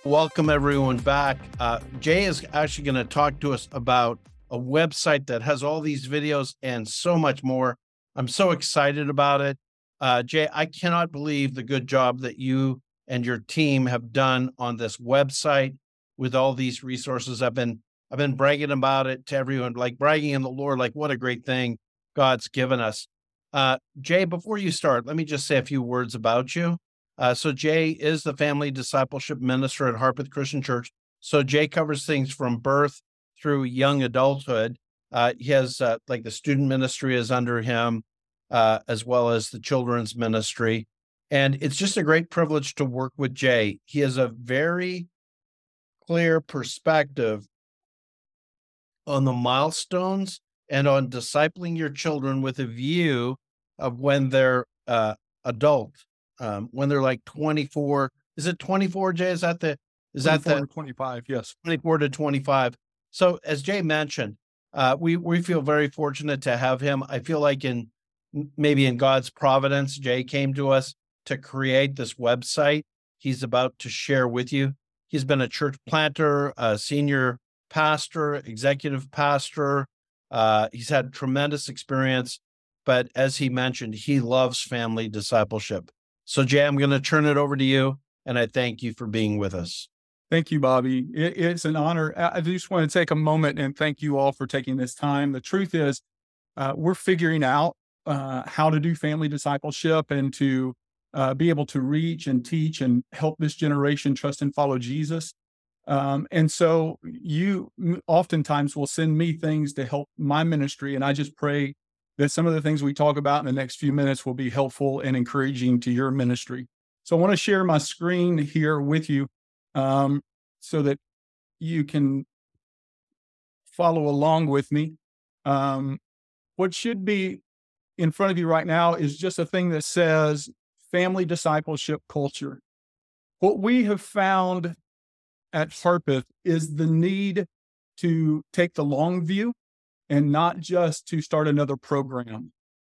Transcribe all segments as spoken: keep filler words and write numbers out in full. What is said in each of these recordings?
Welcome everyone back. Uh, Jay is actually going to talk to us about a website that has all these videos and so much more. I'm so excited about it. Uh, Jay, I cannot believe the good job that you and your team have done on this website with all these resources. I've been I've been bragging about it to everyone, like bragging in the Lord, like what a great thing God's given us. Uh, Jay, before you start, let me just say a few words about you. Uh, so Jay is the family discipleship minister at Harpeth Christian Church. So Jay covers things from birth through young adulthood. Uh, he has uh, like the student ministry is under him, uh, as well as the children's ministry. And it's just a great privilege to work with Jay. He has a very clear perspective on the milestones and on discipling your children with a view of when they're uh, adult. Um, when they're like twenty-four, is it twenty-four, Jay? Is that the, is that twenty-four the to twenty-five? Yes. twenty-four to twenty-five? So as Jay mentioned, uh, we, we feel very fortunate to have him. I feel like in maybe in God's providence, Jay came to us to create this website he's about to share with you. He's been a church planter, a senior pastor, executive pastor. Uh, he's had tremendous experience, but as he mentioned, he loves family discipleship. So Jay, I'm going to turn it over to you, and I thank you for being with us. Thank you, Bobby. It, it's an honor. I just want to take a moment and thank you all for taking this time. The truth is, uh, we're figuring out uh, how to do family discipleship and to uh, be able to reach and teach and help this generation trust and follow Jesus. Um, and so you oftentimes will send me things to help my ministry, and I just pray that some of the things we talk about in the next few minutes will be helpful and encouraging to your ministry. So I want to share my screen here with you um, so that you can follow along with me. Um, what should be in front of you right now is just a thing that says family discipleship culture. What we have found at Harpeth is the need to take the long view and not just to start another program.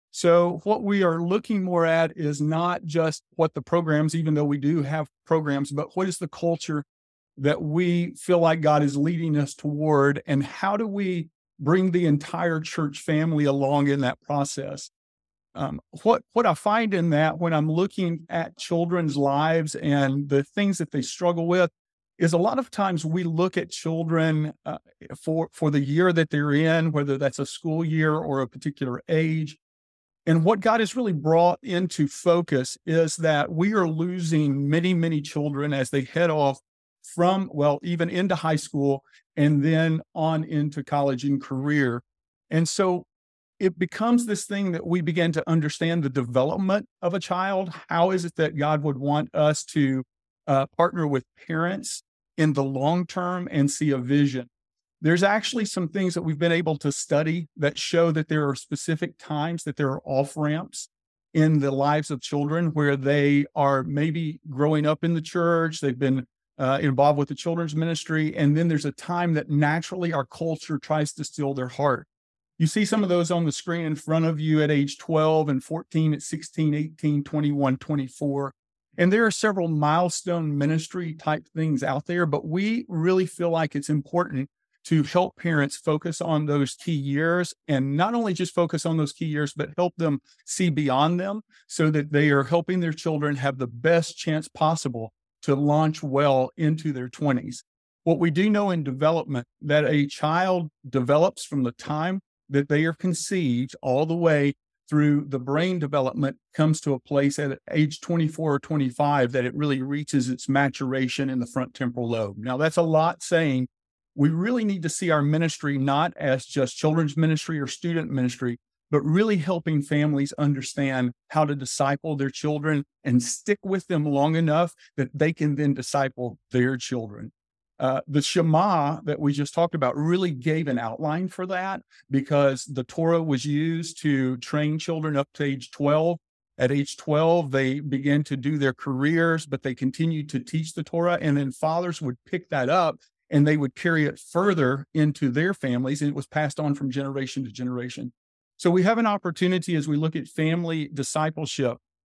So what we are looking more at is not just what the programs, even though we do have programs, but what is the culture that we feel like God is leading us toward, and how do we bring the entire church family along in that process? Um, what, what I find in that when I'm looking at children's lives and the things that they struggle with, is a lot of times we look at children uh, for, for the year that they're in, whether that's a school year or a particular age. And what God has really brought into focus is that we are losing many, many children as they head off from, well, even into high school and then on into college and career. And so it becomes this thing that we begin to understand the development of a child. How is it that God would want us to Uh, partner with parents in the long term and see a vision? There's actually some things that we've been able to study that show that there are specific times that there are off ramps in the lives of children where they are maybe growing up in the church, they've been uh, involved with the children's ministry, and then there's a time that naturally our culture tries to steal their heart. You see some of those on the screen in front of you at age twelve and fourteen, at sixteen, eighteen, twenty-one, twenty-four. And there are several milestone ministry type things out there, but we really feel like it's important to help parents focus on those key years, and not only just focus on those key years, but help them see beyond them so that they are helping their children have the best chance possible to launch well into their twenties. What we do know in development, that a child develops from the time that they are conceived all the way through the brain development, comes to a place at age twenty-four or twenty-five that it really reaches its maturation in the front temporal lobe. Now, that's a lot saying. We really need to see our ministry not as just children's ministry or student ministry, but really helping families understand how to disciple their children and stick with them long enough that they can then disciple their children. Uh, the Shema that we just talked about really gave an outline for that, because the Torah was used to train children up to age twelve. At age twelve, they began to do their careers, but they continued to teach the Torah, and then fathers would pick that up and they would carry it further into their families, and it was passed on from generation to generation. So we have an opportunity as we look at family discipleship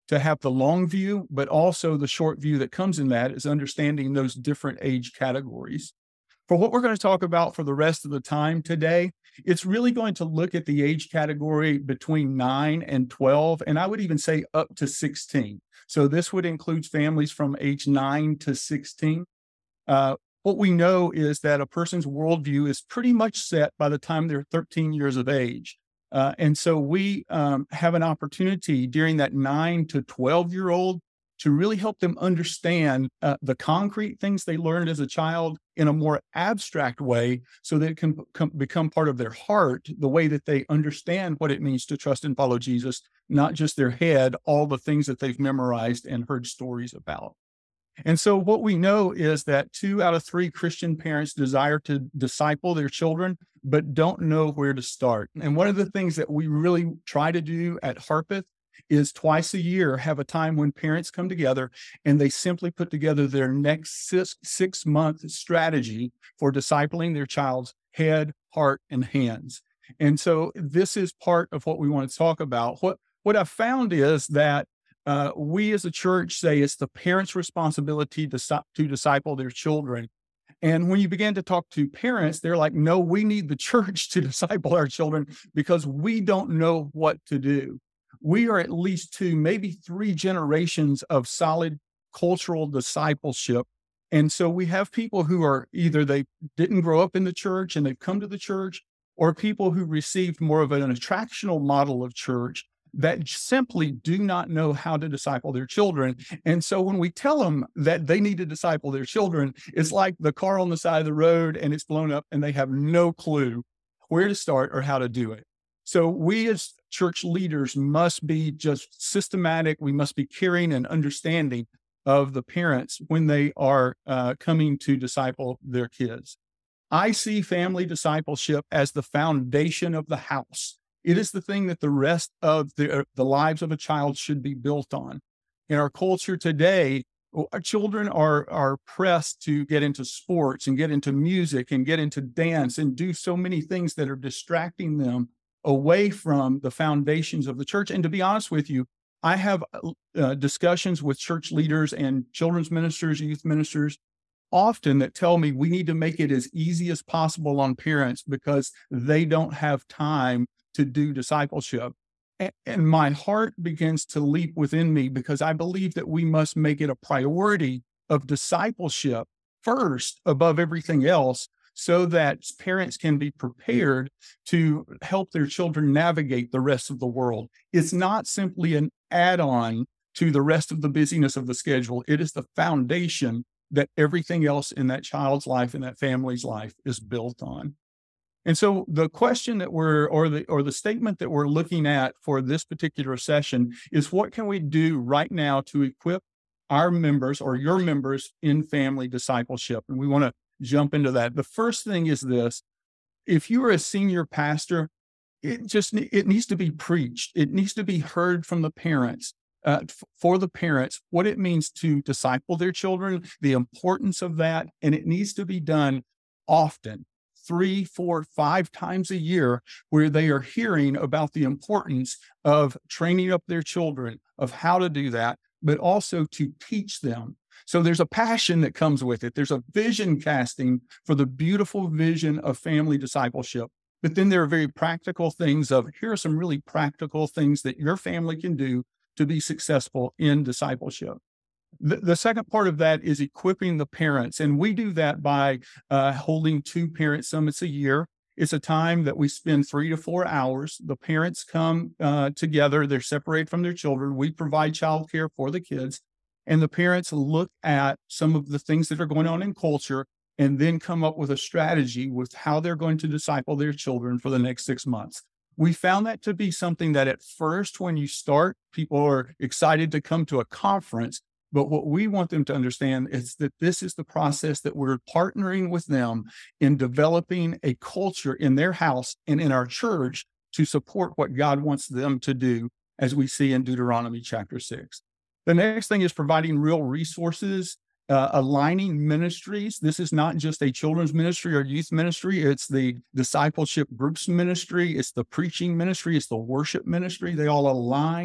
to have the long view, but also the short view that comes in that is understanding those different age categories. For what we're going to talk about for the rest of the time today, it's really going to look at the age category between nine and twelve, and I would even say up to sixteen. So this would include families from age nine to sixteen. Uh, what we know is that a person's worldview is pretty much set by the time they're thirteen years of age. Uh, and so we um, have an opportunity during that nine to twelve year old to really help them understand uh, the concrete things they learned as a child in a more abstract way so that it can become, become part of their heart, the way that they understand what it means to trust and follow Jesus, not just their head, all the things that they've memorized and heard stories about. And so what we know is that two out of three Christian parents desire to disciple their children, but don't know where to start. And one of the things that we really try to do at Harpeth is twice a year have a time when parents come together and they simply put together their next six, six month strategy for discipling their child's head, heart, and hands. And so this is part of what we want to talk about. What, what I've found is that Uh, we as a church say it's the parents' responsibility to, to disciple their children. And when you begin to talk to parents, they're like, no, we need the church to disciple our children because we don't know what to do. We are at least two, maybe three generations of solid cultural discipleship. And so we have people who are either they didn't grow up in the church and they've come to the church, or people who received more of an attractional model of church that simply do not know how to disciple their children. And so when we tell them that they need to disciple their children, it's like the car on the side of the road and it's blown up and they have no clue where to start or how to do it. So we as church leaders must be just systematic. We must be caring and understanding of the parents when they are uh, coming to disciple their kids. I see family discipleship as the foundation of the house. It is the thing that the rest of the, the lives of a child should be built on. In our culture today, our children are, are pressed to get into sports and get into music and get into dance and do so many things that are distracting them away from the foundations of the church. And to be honest with you, I have uh, discussions with church leaders and children's ministers, youth ministers, often that tell me we need to make it as easy as possible on parents because they don't have time to do discipleship. And, and my heart begins to leap within me because I believe that we must make it a priority of discipleship first above everything else so that parents can be prepared to help their children navigate the rest of the world. It's not simply an add-on to the rest of the busyness of the schedule. It is the foundation that everything else in that child's life and that family's life is built on. And so the question that we're, or the, or the statement that we're looking at for this particular session is what can we do right now to equip our members or your members in family discipleship? And we want to jump into that. The first thing is this: if you are a senior pastor, it just, it needs to be preached. It needs to be heard from the parents. Uh, f- for the parents, what it means to disciple their children, the importance of that, and it needs to be done often, three, four, five times a year, where they are hearing about the importance of training up their children, of how to do that, but also to teach them. So there's a passion that comes with it. There's a vision casting for the beautiful vision of family discipleship. But then there are very practical things of, here are some really practical things that your family can do to be successful in discipleship. The, the second part of that is equipping the parents. And we do that by uh, holding two parent summits a year. It's a time that we spend three to four hours. The parents come uh, together. They're separated from their children. We provide childcare for the kids. And the parents look at some of the things that are going on in culture and then come up with a strategy with how they're going to disciple their children for the next six months. We found that to be something that at first, when you start, people are excited to come to a conference. But what we want them to understand is that this is the process that we're partnering with them in developing a culture in their house and in our church to support what God wants them to do, as we see in Deuteronomy chapter six. The next thing is providing real resources, uh, aligning ministries. This is not just a children's ministry or youth ministry. It's the discipleship groups ministry. It's the preaching ministry. It's the worship ministry. They all align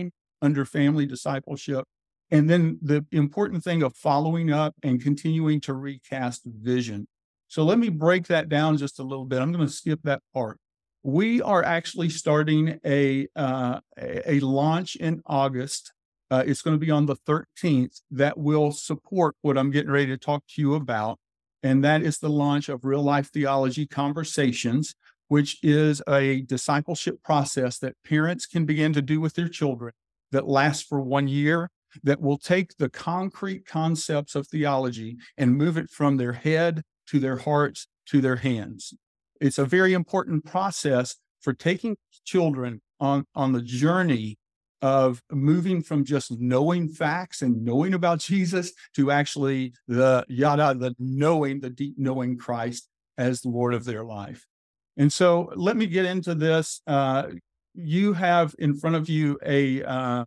under family discipleship. And then the important thing of following up and continuing to recast vision. So let me break that down just a little bit. I'm going to skip that part. We are actually starting a uh, a, a launch in August. Uh, it's going to be on the thirteenth that will support what I'm getting ready to talk to you about. And that is the launch of Real Life Theology Conversations, which is a discipleship process that parents can begin to do with their children that lasts for one year, that will take the concrete concepts of theology and move it from their head to their hearts to their hands. It's a very important process for taking children on, on the journey of moving from just knowing facts and knowing about Jesus to actually the yada, the knowing, the deep knowing Christ as the Lord of their life. And so let me get into this. Uh, you have in front of you a, uh,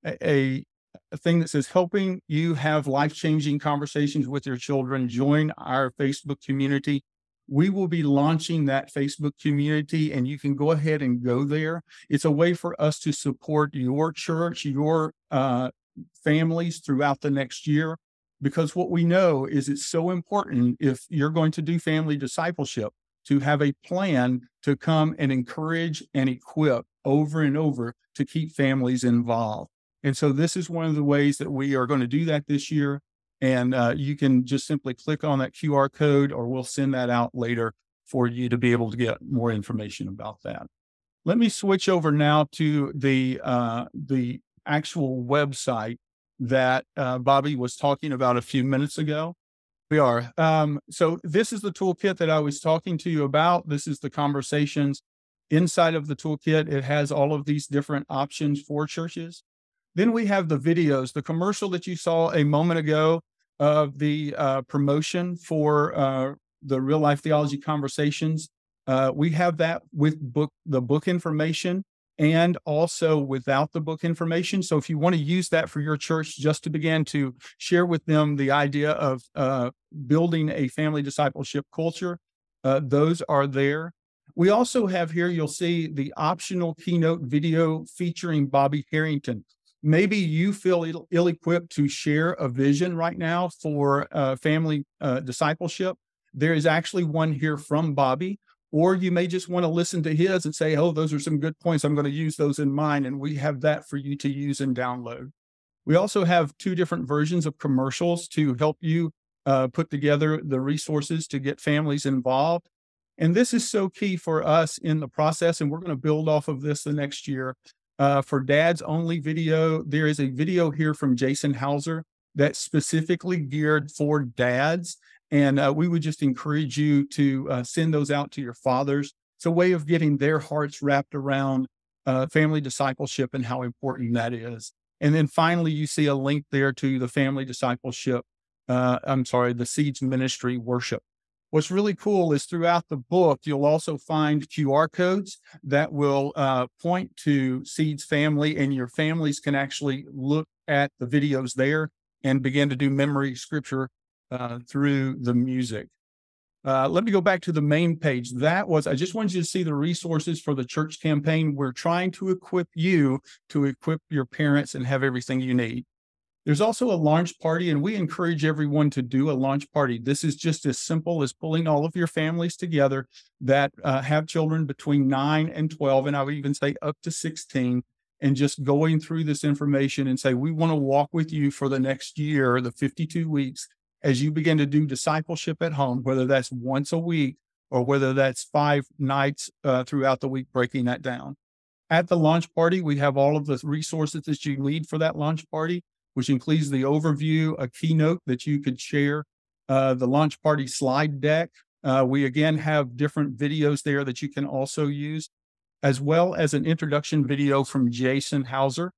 a, a thing that says helping you have life-changing conversations with your children. Join our Facebook community. We will be launching that Facebook community, and you can go ahead and go there. It's a way for us to support your church, your uh, families throughout the next year, because what we know is it's so important if you're going to do family discipleship to have a plan to come and encourage and equip over and over to keep families involved. And so this is one of the ways that we are going to do that this year. And uh, you can just simply click on that Q R code, or we'll send that out later for you to be able to get more information about that. Let me switch over now to the uh, the actual website that uh, Bobby was talking about a few minutes ago. We are. Um, so this is the toolkit that I was talking to you about. This is the conversations inside of the toolkit. It has all of these different options for churches. Then we have the videos, the commercial that you saw a moment ago of the uh, promotion for uh, the Real Life Theology Conversations. Uh, we have that with book the book information and also without the book information. So if you want to use that for your church, just to begin to share with them the idea of uh, building a family discipleship culture, uh, those are there. We also have here, you'll see the optional keynote video featuring Bobby Harrington. Maybe you feel ill-equipped to share a vision right now for uh, family uh, discipleship. There is actually one here from Bobby, or you may just want to listen to his and say, oh, those are some good points. I'm going to use those in mine. And we have that for you to use and download. We also have two different versions of commercials to help you uh, put together the resources to get families involved. And this is so key for us in the process, and we're going to build off of this the next year. Uh, for dads only video, there is a video here from Jason Hauser that's specifically geared for dads. And uh, we would just encourage you to uh, send those out to your fathers. It's a way of getting their hearts wrapped around uh, family discipleship and how important that is. And then finally, you see a link there to the family discipleship, uh, I'm sorry, the Seeds Ministry worship. What's really cool is throughout the book, you'll also find Q R codes that will uh, point to Seeds Family, and your families can actually look at the videos there and begin to do memory scripture uh, through the music. Uh, let me go back to the main page. That was, I just wanted you to see the resources for the church campaign. We're trying to equip you to equip your parents and have everything you need. There's also a launch party, and we encourage everyone to do a launch party. This is just as simple as pulling all of your families together that uh, have children between nine and twelve, and I would even say up to sixteen, and just going through this information and say, we want to walk with you for the next year, the fifty-two weeks, as you begin to do discipleship at home, whether that's once a week or whether that's five nights uh, throughout the week, breaking that down. At the launch party, we have all of the resources that you need for that launch party, which includes the overview, a keynote that you could share, uh, the launch party slide deck. Uh, we again have different videos there that you can also use, as well as an introduction video from Jason Hauser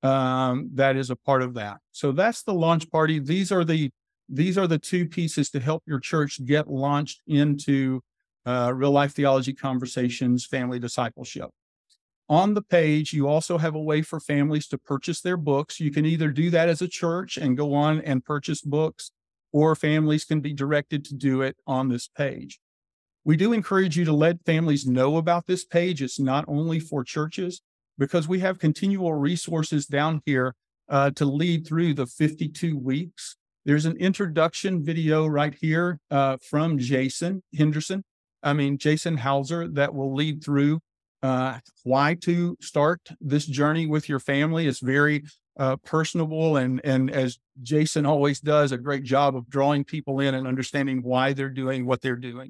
um, that is a part of that. So that's the launch party. These are the these are the two pieces to help your church get launched into uh, Real Life Theology Conversations, family discipleship. On the page, you also have a way for families to purchase their books. You can either do that as a church and go on and purchase books, or families can be directed to do it on this page. We do encourage you to let families know about this page. It's not only for churches. because we have continual resources down here uh, to lead through the fifty-two weeks. There's an introduction video right here uh, from Jason Henderson. I mean, Jason Hauser, that will lead through uh, why to start this journey with your family. It's very uh, personable. And, and as Jason always does, a great job of drawing people in and understanding why they're doing what they're doing.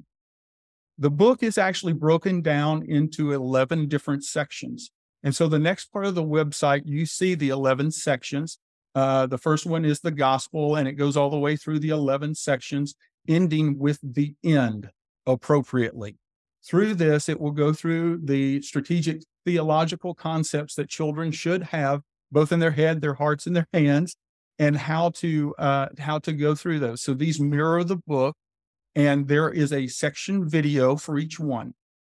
The book is actually broken down into eleven different sections. And so the next part of the website, you see the eleven sections. Uh, the first one is the gospel, and it goes all the way through the eleven sections, ending with the end appropriately. Through this, it will go through the strategic theological concepts that children should have, both in their head, their hearts, and their hands, and how to uh, how to go through those. So these mirror the book, and there is a section video for each one.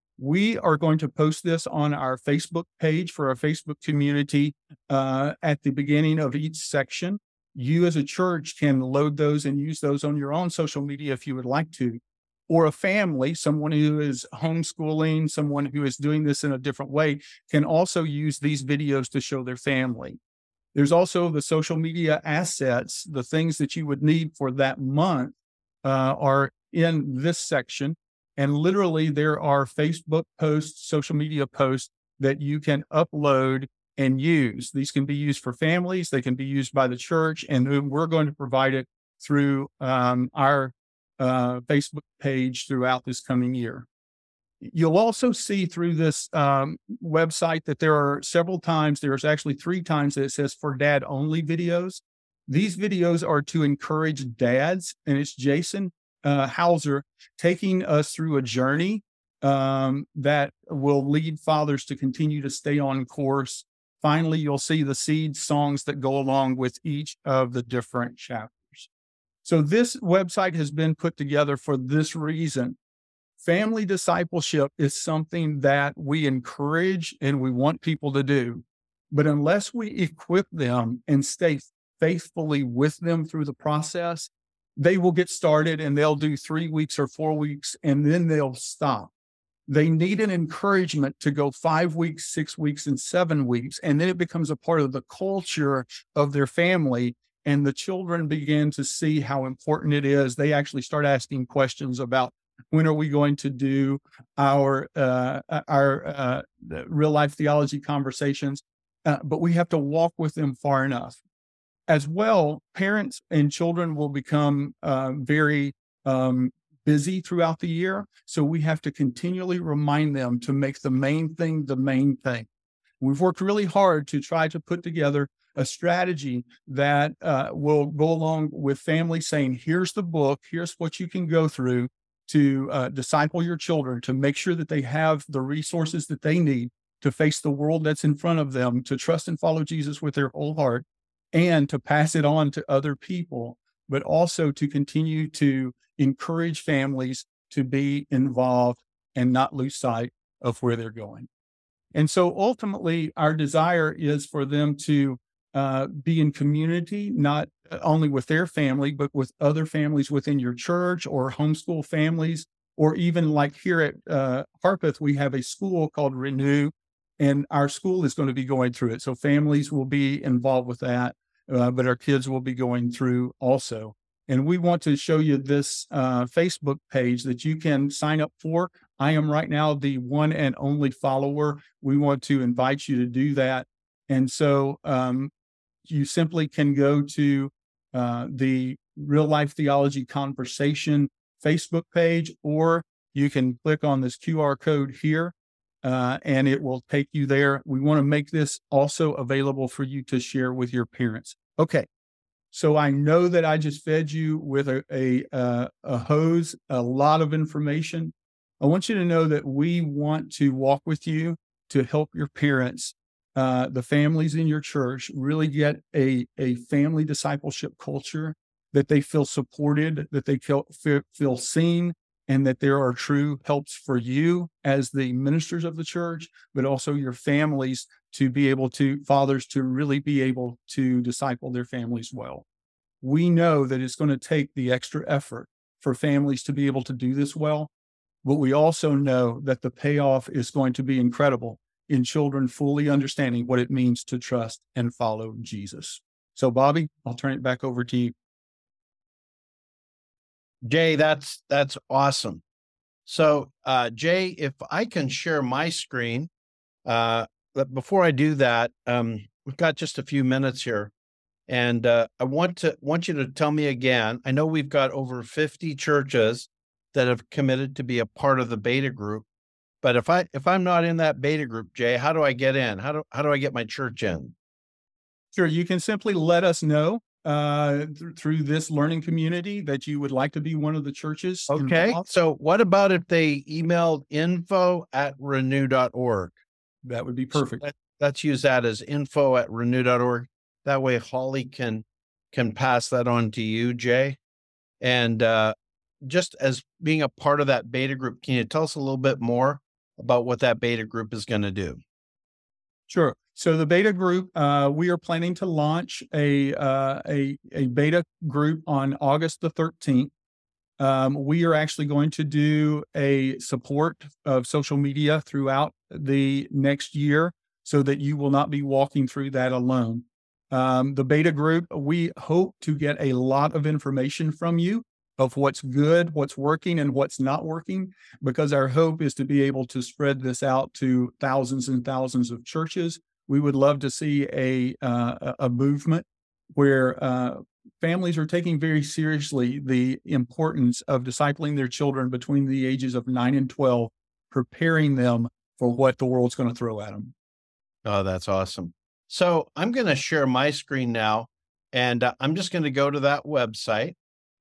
We are going to post this on our Facebook page for our Facebook community uh, at the beginning of each section. You as a church can load those and use those on your own social media if you would like to. Or a family, someone who is homeschooling, someone who is doing this in a different way, can also use these videos to show their family. There's also the social media assets, the things that you would need for that month uh, are in this section. And literally there are Facebook posts, social media posts that you can upload and use. These can be used for families. They can be used by the church, and we're going to provide it through um, our uh, Facebook page throughout this coming year. You'll also see through this um, website that there are several times, there's actually three times that it says for dad only videos. These videos are to encourage dads, and it's Jason Uh, Hauser taking us through a journey um, that will lead fathers to continue to stay on course. Finally, you'll see the seed songs that go along with each of the different chapters. So this website has been put together for this reason. Family discipleship is something that we encourage and we want people to do. But unless we equip them and stay faithfully with them through the process, they will get started and they'll do three weeks or four weeks and then they'll stop. They need an encouragement to go five weeks, six weeks, and seven weeks. And then it becomes a part of the culture of their family. And the children begin to see how important it is. They actually start asking questions about when are we going to do our, uh, our uh, real life theology conversations. Uh, but we have to walk with them far enough. As well, parents and children will become uh, very um, busy throughout the year. So we have to continually remind them to make the main thing the main thing. We've worked really hard to try to put together a strategy that uh, will go along with families saying, here's the book, here's what you can go through to uh, disciple your children, to make sure that they have the resources that they need to face the world that's in front of them, to trust and follow Jesus with their whole heart, and to pass it on to other people, but also to continue to encourage families to be involved and not lose sight of where they're going. And so ultimately, our desire is for them to uh, be in community, not only with their family, but with other families within your church or homeschool families, or even like here at uh, Harpeth, we have a school called Renew, and our school is going to be going through it. So families will be involved with that. Uh, but our kids will be going through also. And we want to show you this uh, Facebook page that you can sign up for. I am right now the one and only follower. We want to invite you to do that. And so um, you simply can go to uh, the Real Life Theology Conversation Facebook page, or you can click on this Q R code here. Uh, and it will take you there. We want to make this also available for you to share with your parents. Okay, so I know that I just fed you with a, a, uh, a hose, a lot of information. I want you to know that we want to walk with you to help your parents, uh, the families in your church, really get a, a family discipleship culture, that they feel supported, that they feel, feel seen, and that there are true helps for you as the ministers of the church, but also your families to be able to, fathers to really be able to disciple their families well. We know that it's going to take the extra effort for families to be able to do this well, but we also know that the payoff is going to be incredible. in children fully understanding what it means to trust and follow Jesus. So, Bobby, I'll turn it back over to you. Jay, that's that's awesome. So, uh, Jay, if I can share my screen, uh, but before I do that, um, we've got just a few minutes here, and uh, I want to want you to tell me again. I know we've got over fifty churches that have committed to be a part of the beta group, but if I if I'm not in that beta group, Jay, how do I get in? How do how do I get my church in? Sure, you can simply let us know uh, th- through this learning community that you would like to be one of the churches Okay. involved. So, what about if they emailed info at renew dot org? That would be So perfect. let, let's use that as info at renew dot org. That way Holly can can pass that on to you, Jay. And uh, just as being a part of that beta group, can you tell us a little bit more about what that beta group is going to do? Sure. So the beta group, uh, we are planning to launch a uh, a a beta group on August the thirteenth. Um, we are actually going to do a support of social media throughout the next year so that you will not be walking through that alone. Um, the beta group, we hope to get a lot of information from you of what's good, what's working, and what's not working, because our hope is to be able to spread this out to thousands and thousands of churches. We would love to see a uh, a a movement where uh, families are taking very seriously the importance of discipling their children between the ages of nine and twelve, preparing them for what the world's going to throw at them. Oh, that's awesome. So I'm going to share my screen now, and uh, I'm just going to go to that website.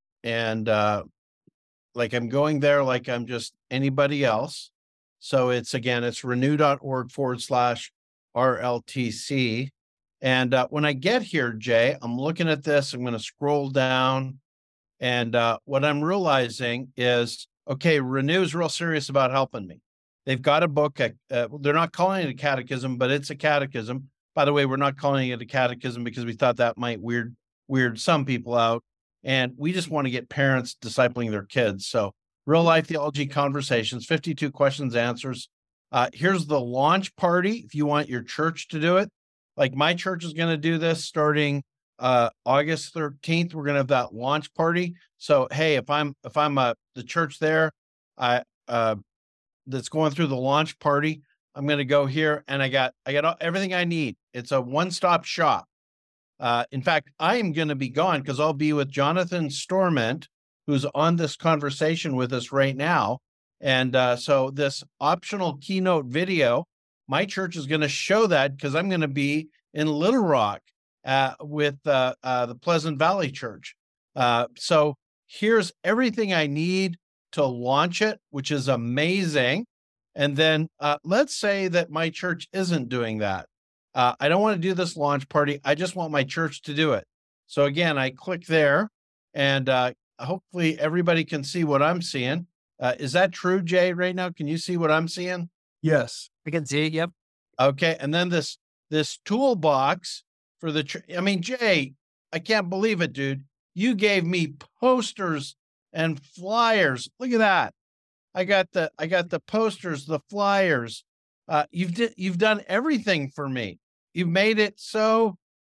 And uh, like I'm going there like I'm just anybody else. So it's again, it's renew dot org forward slash R L T C. And uh, when I get here, Jay, I'm looking at this, I'm going to scroll down. And uh, what I'm realizing is, okay, Renew is real serious about helping me. They've got a book. Uh, they're not calling it a catechism, but it's a catechism. By the way, we're not calling it a catechism because we thought that might weird weird some people out. And we just want to get parents discipling their kids. So real life theology conversations, fifty-two questions, answers. Uh, here's the launch party. If you want your church to do it, like my church is going to do this starting uh, August thirteenth. We're going to have that launch party. So, hey, if I'm, if I'm uh, the church there, I, uh, that's going through the launch party, I'm going to go here and I got, I got everything I need. It's a one-stop shop. Uh, in fact, I am going to be gone because I'll be with Jonathan Storment, who's on this conversation with us right now. And uh, so this optional keynote video, my church is going to show that because I'm going to be in Little Rock uh, with uh, uh, the Pleasant Valley Church. Uh, so here's everything I need to launch it, which is amazing. And then uh, let's say that my church isn't doing that. Uh, I don't want to do this launch party. I just want my church to do it. So again, I click there and uh, hopefully everybody can see what I'm seeing. Uh, is that true, Jay, right now? Can you see what I'm seeing? Yes. I can see it. Yep. Okay. And then this, this toolbox for the, tr- I mean, Jay, I can't believe it, dude. You gave me posters and flyers. Look at that. I got the, I got the posters, the flyers. Uh, you've di- you've done everything for me. You've made it so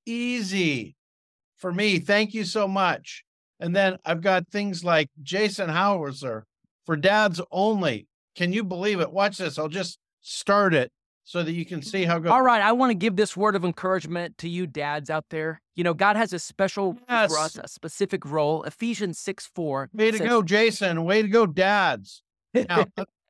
easy for me. Thank you so much. And then I've got things like Jason Howser for dads only. Can you believe it? Watch this. I'll just start it so that you can see how good. All right. I want to give this word of encouragement to you dads out there. You know, God has a special Yes. for us, a specific role. Ephesians six four. Way to says- go, Jason. Way to go, dads. Now,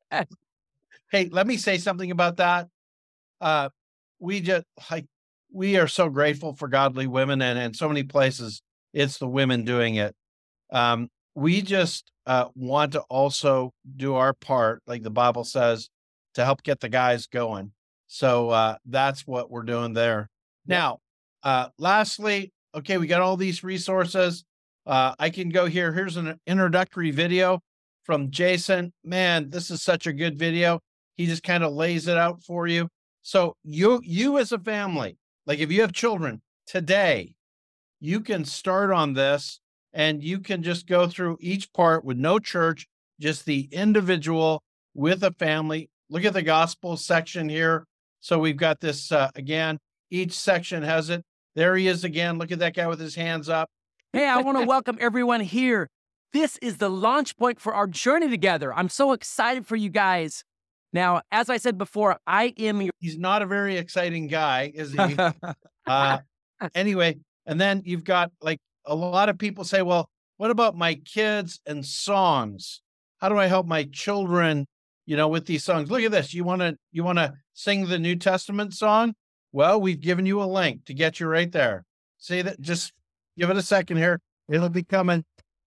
hey, let me say something about that. Uh, we just like, we are so grateful for godly women, and in so many places it's the women doing it. Um, we just uh, want to also do our part, like the Bible says, to help get the guys going. So uh, that's what we're doing there. Now, uh, lastly, okay, we got all these resources. Uh, I can go here. Here's an introductory video from Jason. Man, this is such a good video. He just kind of lays it out for you. So you, you as a family, like if you have children today, you can start on this and you can just go through each part with no church, just the individual with a family. Look at the gospel section here. So we've got this uh, again. Each section has it. There he is again. Look at that guy with his hands up. Hey, I want to welcome everyone here. This is the launch point for our journey together. I'm so excited for you guys. Now, as I said before, I am your. He's not a very exciting guy, is he? uh, anyway, and then you've got like a lot of people say, well, what about my kids and songs? How do I help my children, you know, with these songs? Look at this. You want to, you want to sing the New Testament song? Well, we've given you a link to get you right there. See that? Just give it a second here. It'll be coming.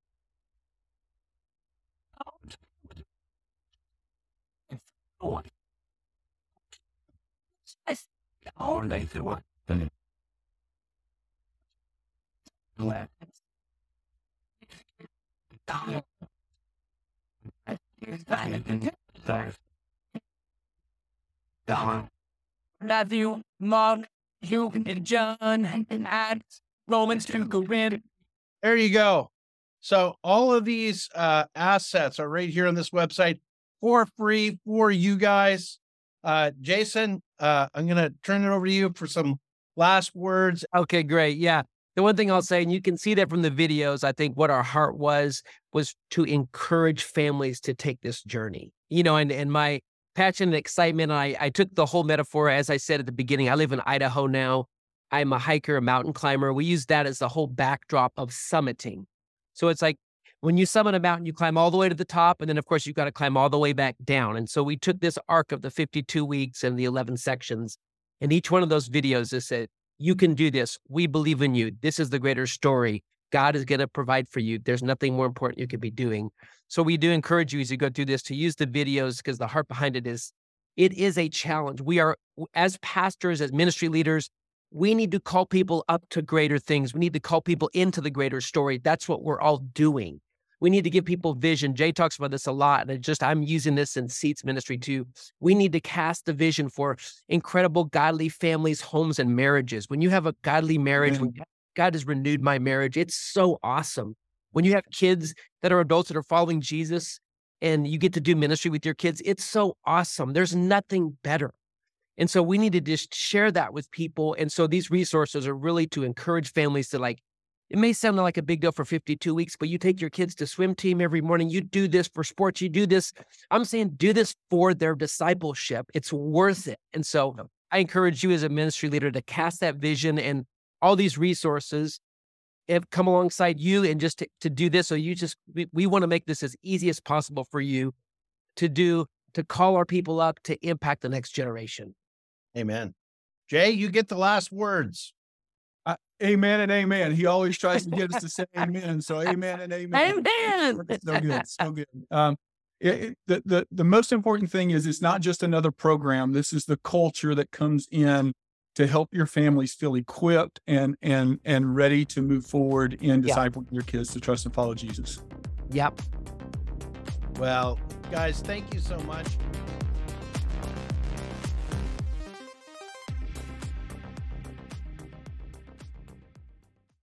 Matthew, Mark, Luke, and John, and Acts, Romans, two, Corinth. There you go. So all of these uh, assets are right here on this website for free for you guys. Uh, Jason, uh, I'm going to turn it over to you for some last words. Okay, great. Yeah. The one thing I'll say, and you can see that from the videos, I think what our heart was, was to encourage families to take this journey. You know, and, and my passion and excitement, I, I took the whole metaphor, as I said at the beginning. I live in Idaho now. I'm a hiker, a mountain climber. We use that as the whole backdrop of summiting. So it's like when you summit a mountain, you climb all the way to the top, and then of course you've got to climb all the way back down. And so we took this arc of the fifty-two weeks and the eleven sections, and each one of those videos is said, you can do this. We believe in you. This is the greater story. God is going to provide for you. There's nothing more important you could be doing. So we do encourage you as you go through this to use the videos, because the heart behind it is, it is a challenge. We are, as pastors, as ministry leaders, we need to call people up to greater things. We need to call people into the greater story. That's what we're all doing. We need to give people vision. Jay talks about this a lot, and it just, I'm using this in Seats ministry too. We need to cast the vision for incredible godly families, homes, and marriages. When you have a godly marriage, mm-hmm. when God has renewed my marriage, it's so awesome. When you have kids that are adults that are following Jesus and you get to do ministry with your kids, it's so awesome. There's nothing better. And so we need to just share that with people. And so these resources are really to encourage families to, like, it may sound like a big deal for fifty-two weeks, but you take your kids to swim team every morning. You do this for sports. You do this. I'm saying do this for their discipleship. It's worth it. And so I encourage you as a ministry leader to cast that vision, and all these resources have come alongside you, and just to, to do this. So you just, we, we want to make this as easy as possible for you to do, to call our people up to impact the next generation. Amen. Jay, you get the last words. Uh, amen and amen. He always tries to get us to say amen. So amen and amen. Amen. So good. So good. Um, it, it, the, the, the most important thing is it's not just another program. This is the culture that comes in to help your families feel equipped and, and, and ready to move forward in discipling yeah. your kids to trust and follow Jesus. Yep. Well, guys, thank you so much.